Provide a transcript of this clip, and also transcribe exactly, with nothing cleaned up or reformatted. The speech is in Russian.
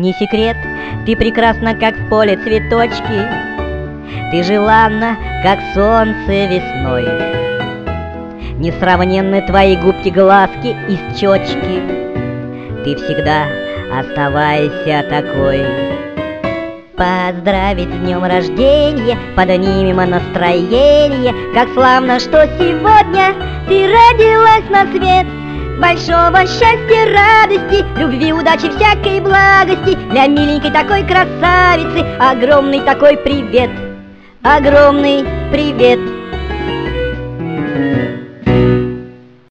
Не секрет, ты прекрасна, как в поле цветочки, ты желанна, как солнце весной. Несравненны твои губки, глазки и щечки, ты всегда оставайся такой. Поздравить с днем рождения, поднимем настроение, как славно, что сегодня ты родилась на свет. Большого счастья, радости, любви, удачи, всякой благости для миленькой такой красавицы огромный такой привет, огромный привет.